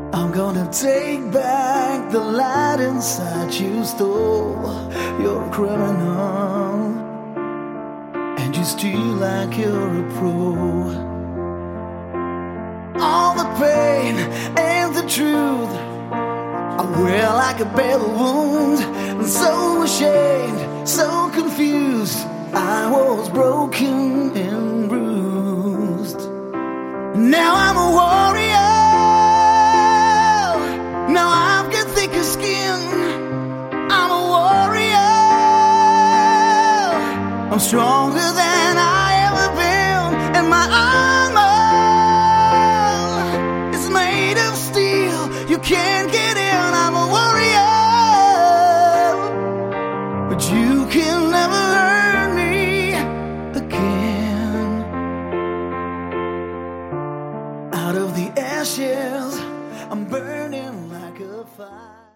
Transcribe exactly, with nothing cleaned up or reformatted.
I'm gonna take back the light inside you stole. You're a criminal, and you steal like you're a pro. All the pain and the truth I wear like a battle wound. I'm so ashamed, so confused. I was broken and bruised. Now I'm a warrior. Now I've got thicker skin. I'm a warrior. I'm stronger than I ever been, and my armor is made of steel. You can't get in. I'm a warrior, but you can never hurt me again. Out of the ashes, I'm burning like a fire.